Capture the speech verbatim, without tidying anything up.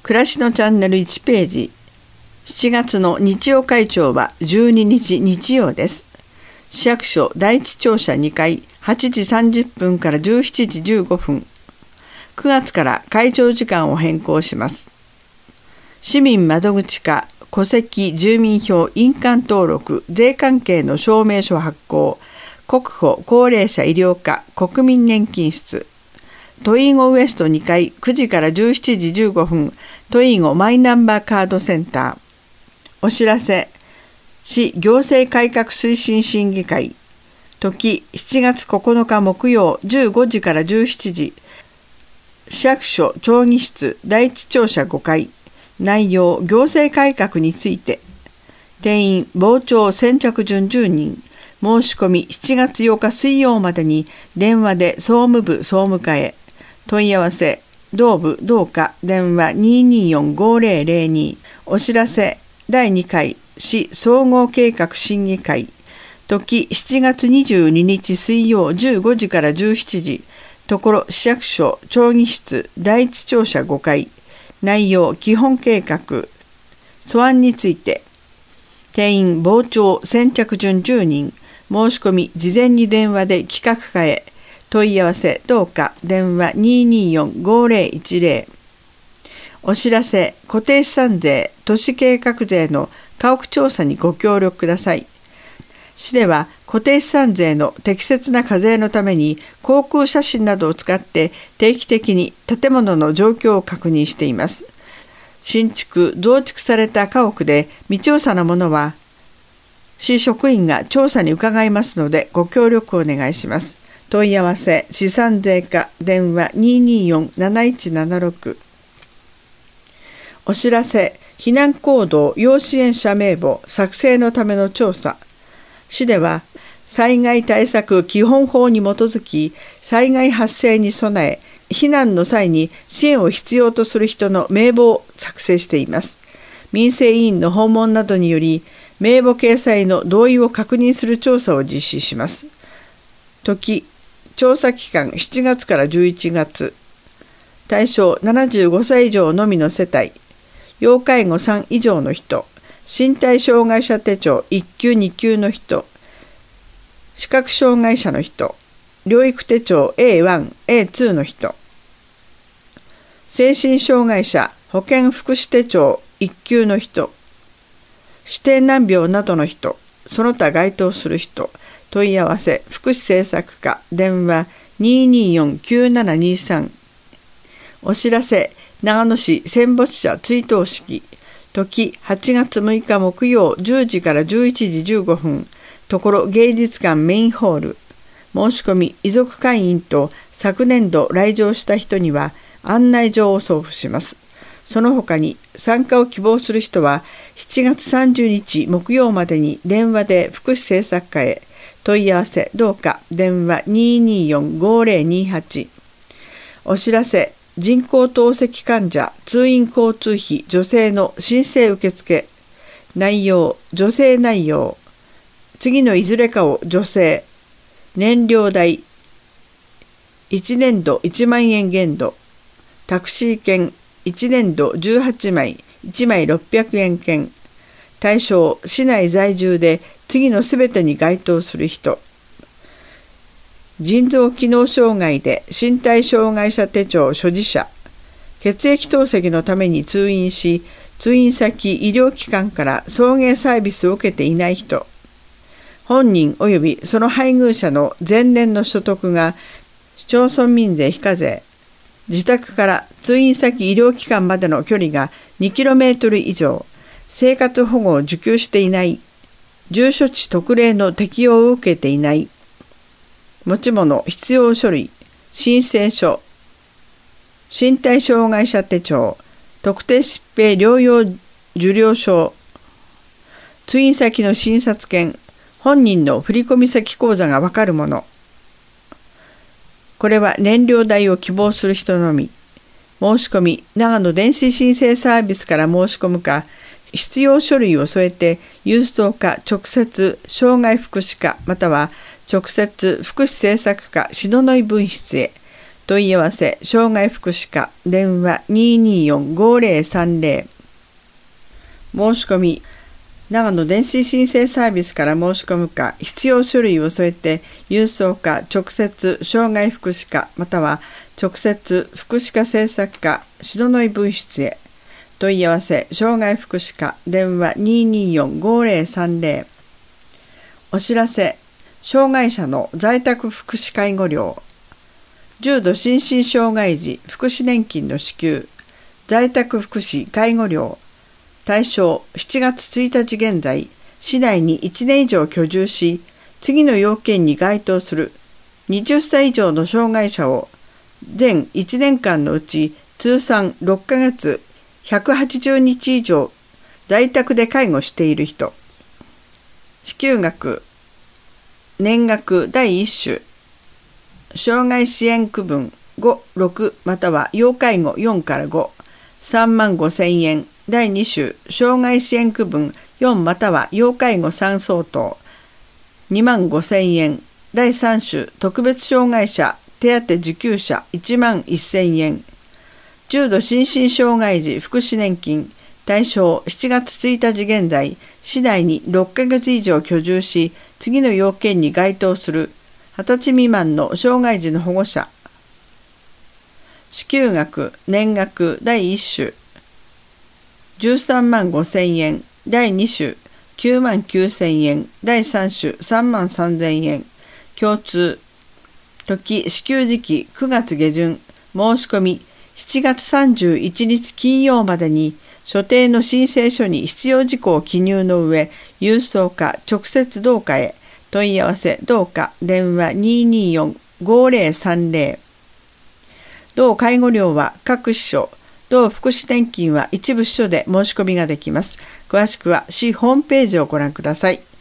暮らしのチャンネルいちページ。しちがつの日曜会長はじゅうににち日曜です。市役所第一庁舎にかいはちじさんじゅっぷんからじゅうしちじじゅうごふん。くがつから会長時間を変更します。市民窓口課、戸籍、住民票、印鑑登録、税関係の証明書発行、国保、高齢者医療課、国民年金室。トイーゴウエストにかいくじからじゅうしちじじゅうごふん、トイーゴマイナンバーカードセンター。お知らせ、市行政改革推進審議会。時しちがつここのか木曜じゅうごじからじゅうしちじ。市役所町議室第一庁舎ごかい。内容、行政改革について。定員、傍聴先着順じゅうにん。申し込みしちがつようか水曜までに電話で総務部総務課へ。問い合わせ、同部同課電話 にーにーよんごーぜろぜろに。お知らせ、だいにかい市総合計画審議会。時しちがつにじゅうににち水曜じゅうごじからじゅうしちじ。ところ市役所町議室第一庁舎ごかい。内容、基本計画。素案について。定員、傍聴先着順じゅうにん。申し込み事前に電話で企画課へ。問い合わせ同課電話 にーにーよんごーぜろいちぜろ。お知らせ、固定資産税、都市計画税の家屋調査にご協力ください。市では固定資産税の適切な課税のために航空写真などを使って定期的に建物の状況を確認しています。新築・増築された家屋で未調査なものは市職員が調査に伺いますのでご協力をお願いします。問い合わせ、資産税課電話 にーにーよんなないちななろく。お知らせ、避難行動要支援者名簿作成のための調査。市では災害対策基本法に基づき災害発生に備え避難の際に支援を必要とする人の名簿を作成しています。民生委員の訪問などにより名簿掲載の同意を確認する調査を実施します。時、調査期間しちがつからじゅういちがつ。対象ななじゅうごさい以上のみの世帯、要介護さん以上の人、身体障害者手帳いっきゅうにきゅうの人、視覚障害者の人、療育手帳 エーワン、エーツー の人、精神障害者保健福祉手帳いっきゅうの人、指定難病などの人、その他該当する人。問い合わせ、福祉政策課電話 にーにーよんきゅうななにさん。お知らせ、長野市戦没者追悼式。時はちがつむいか木曜じゅうじからじゅういちじじゅうごふん。ところ芸術館メインホール。申し込み遺族会員と昨年度来場した人には案内状を送付します。その他に参加を希望する人はしちがつさんじゅうにち木曜までに電話で福祉政策課へ。問い合わせ同課電話 にーにーよんごーぜろにはち。お知らせ、人工透析患者通院交通費助成の申請受付。内容、助成内容。次のいずれかを助成。燃料代いちねんどいちまんえん限度。タクシー券いちねんどじゅうはちまいいちまいろっぴゃくえん券。対象、市内在住で次のすべてに該当する人。腎臓機能障害で身体障害者手帳所持者。血液透析のために通院し、通院先医療機関から送迎サービスを受けていない人。本人及びその配偶者の前年の所得が市町村民税非課税。自宅から通院先医療機関までの距離がにキロメートル以上。生活保護を受給していない。住所地特例の適用を受けていない。持ち物必要書類、申請書、身体障害者手帳、特定疾病療養受領証、通院先の診察券、本人の振込先口座がわかるもの。これは燃料代を希望する人のみ。申し込み、長野電子申請サービスから申し込むか、必要書類を添えて郵送か直接障害福祉課または直接福祉政策課篠ノ井分室へ。 問い合わせ障害福祉課電話 にーにーよん ごーぜろさんぜろ。申し込み長野電子申請サービスから申し込むか、必要書類を添えて郵送か直接障害福祉課または直接福祉課政策課篠ノ井分室へ。問い合わせ障害福祉課電話 にーにーよん ごーぜろさんぜろ。お知らせ障害者の在宅福祉介護料、重度心身障害児福祉年金の支給、在宅福祉介護料対象しちがつついたち現在、市内にいちねん以上居住し、次の要件に該当するはたち以上の障害者を全いちねんかんのうち通算ろっかげつひゃくはちじゅうにち以上在宅で介護している人。支給額年額だいいっ種、障害支援区分ご、ろくまたは要介護よんからご、さんまんごせんえん。だいに種、障害支援区分よんまたは要介護さん相当、にまんごせんえん。だいさん種、特別障害者手当受給者いちまんせんえん。重度心身障害児福祉年金対象しちがつついたち現在、市内にろっかげつ以上居住し、次の要件に該当するはたち未満の障害児の保護者。支給額年額だいいっ種、じゅうさんまんごせんえん。だいに種きゅうまんきゅうせんえん。だいさん種さんまんさんぜんえん。共通時支給時期くがつ下旬、申し込みしちがつさんじゅういちにち金曜までに所定の申請書に必要事項を記入の上、郵送か直接同課へ。問い合わせ同課電話 にーにーよん ごーぜろさんぜろ。同介護料は各支所、同福祉年金は一部支所で申し込みができます。詳しくは市ホームページをご覧ください。